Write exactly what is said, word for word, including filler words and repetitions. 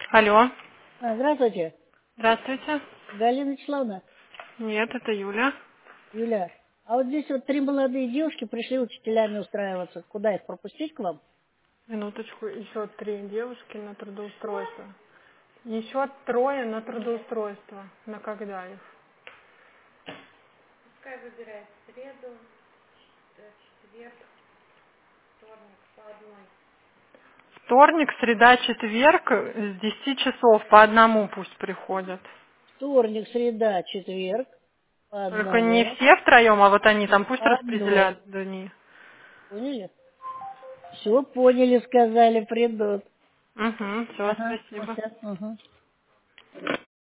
Алло. А, здравствуйте, Здравствуйте. Галина Вячеславовна. Нет, это Юля. Юля, а вот здесь вот три молодые девушки пришли учителями устраиваться. Куда их пропустить к вам? Минуточку, еще три девушки на трудоустройство. Еще трое на трудоустройство. На когда их? Пускай выбирает среду, э, четверг, вторник по одной. Вторник, среда, четверг с десяти часов по одному пусть приходят. Вторник, среда, четверг, по Только не одному, все втроем, а вот они там пусть по одной. распределяют дни. Поняли? Все поняли, сказали, придут. Угу, все, Ага, ну спасибо. сейчас, угу.